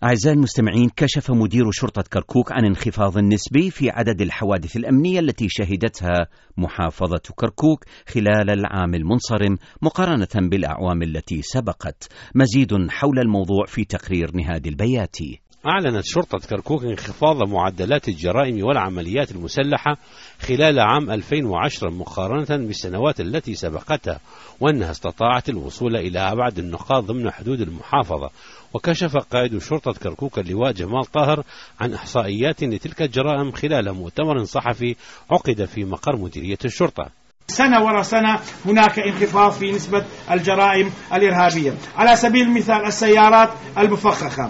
أعزائي المستمعين، كشف مدير شرطة كركوك عن انخفاض نسبي في عدد الحوادث الأمنية التي شهدتها محافظة كركوك خلال العام المنصرم مقارنة بالأعوام التي سبقت. مزيد حول الموضوع في تقرير نهاد البياتي. أعلنت شرطة كركوك انخفاض معدلات الجرائم والعمليات المسلحة خلال عام 2010 مقارنة بالسنوات التي سبقتها، وأنها استطاعت الوصول إلى أبعد النقاط ضمن حدود المحافظة. وكشف قائد شرطة كركوك اللواء جمال طاهر عن إحصائيات لتلك الجرائم خلال مؤتمر صحفي عقد في مقر مديرية الشرطة. سنة وراء سنة هناك انخفاض في نسبة الجرائم الإرهابية. على سبيل المثال السيارات المفخخة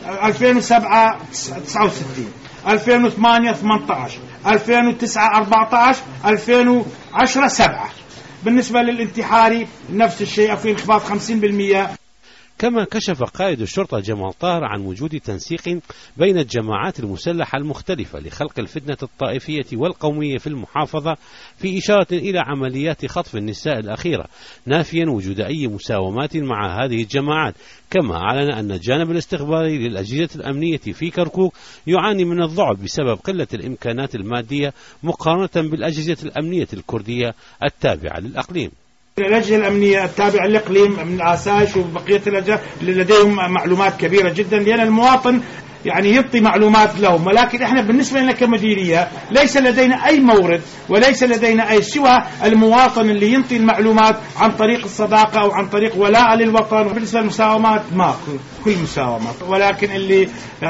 2007 69، 2008 18، 2009 14، 2010 7. بالنسبة للانتحاري نفس الشيء، في انخفاض 50%. كما كشف قائد الشرطة جمال طاهر عن وجود تنسيق بين الجماعات المسلحة المختلفة لخلق الفتنة الطائفية والقومية في المحافظة، في إشارة إلى عمليات خطف النساء الأخيرة، نافيا وجود أي مساومات مع هذه الجماعات. كما أعلن أن الجانب الاستخباري للأجهزة الأمنية في كركوك يعاني من الضعف بسبب قلة الإمكانات المادية مقارنة بالأجهزة الأمنية الكردية التابعة للأقليم. الأجهزة الأمنية التابعة للإقليم من الآساش وبقية الأجهزة لديهم معلومات كبيرة جدا، لأن المواطن يعني يعطي معلومات لهم، ولكن احنا بالنسبة لنا كمديرية ليس لدينا أي مورد وليس لدينا أي سوى المواطن اللي ينطي المعلومات عن طريق الصداقة أو عن طريق ولاء للوطن. بالنسبة للمساومات ما كل مساومات، ولكن اللي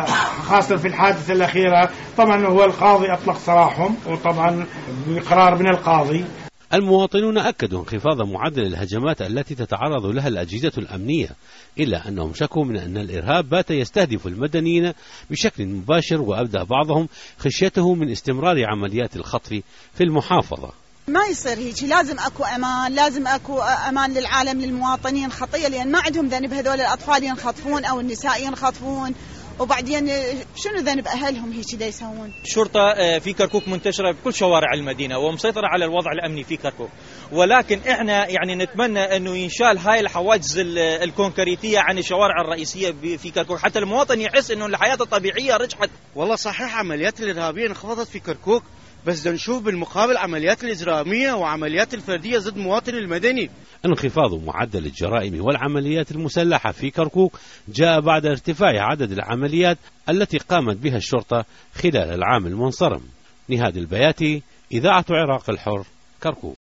خاصة في الحادثة الأخيرة طبعا هو القاضي أطلق سراحهم، وطبعا بقرار من القاضي. المواطنون أكدوا انخفاض معدل الهجمات التي تتعرض لها الأجهزة الأمنية، إلا أنهم شكوا من أن الإرهاب بات يستهدف المدنيين بشكل مباشر، وأبدى بعضهم خشيته من استمرار عمليات الخطف في المحافظة. ما يصير هيك، لازم اكو امان، لازم اكو امان للعالم للمواطنين. خطيه لان ما عندهم ذنب هذول الاطفال ينخطفون او النساء ينخطفون، وبعدين شنو ذنب اهلهم هيك دا يسوون. الشرطه في كركوك منتشره بكل شوارع المدينه ومسيطره على الوضع الامني في كركوك، ولكن احنا يعني نتمنى انه ينشال هاي الحواجز الكونكريتيه عن الشوارع الرئيسيه في كركوك، حتى المواطن يحس انه الحياه الطبيعيه رجعت. والله صحيح عمليات الارهابيه انخفضت في كركوك، بس نشوف بالمقابل عمليات الإجرامية وعمليات الفردية ضد المواطن المدني. انخفاض معدل الجرائم والعمليات المسلحة في كركوك جاء بعد ارتفاع عدد العمليات التي قامت بها الشرطة خلال العام المنصرم. نهاد البياتي، إذاعة عراق الحر، كركوك.